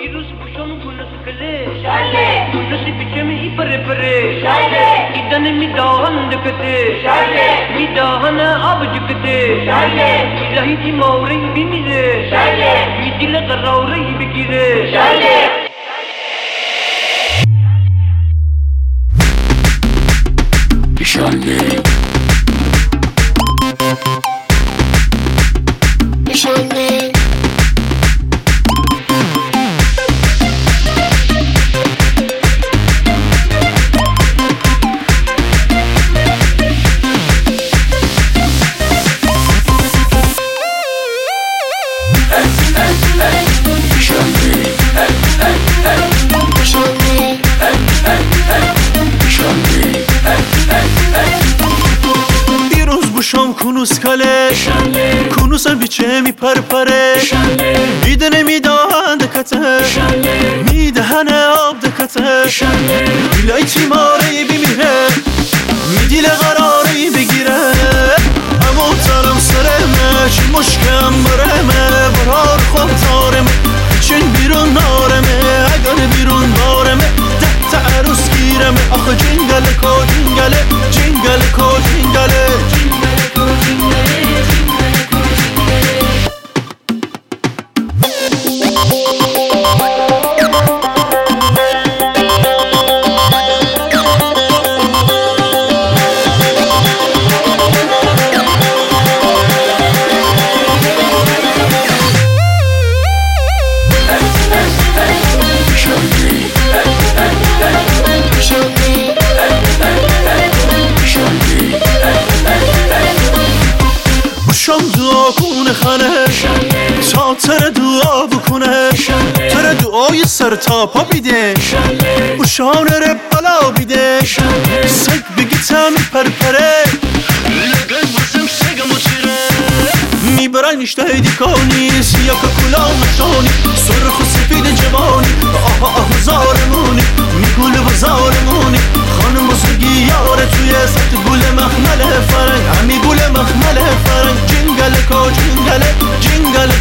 دیروز پوشم کنه سکله شله کنه بیچمی پره پره شله ایدن میداهن دکته شله میداهن آب جکته شله الهی تی موری بمیره شله میدیل قراوری بگیره شله شله کنوس کله کنوسم بیچه می پرپره میده نمیدهن دکته میدهن آب دکته بیلای تیماری بیمیره میدیل قراری بگیره اما ترم سرمه چی مشکم برمه برار خواب تارمه چین بیرون نارمه اگر بیرون بارمه ده عروس گیرمه آخه جنگل کو جنگله جنگل کو جنگله دعا کنه خانه تا تر دعا بکنه تر دعای سر تا پا بیده بوشان ره بلا بیده سگ بگی تمی پرپره لگل بزم سگم و تیره میبرن اشته دیکانی سیاه کلا مشانی سرخ و سفید جوانی آه زارمونی میگوله و زارمونی خانم بزرگی یاره توی سطح گوله مخمل فرنگ همی گوله مخمل فرنگ جنگل کو جنگل جنگل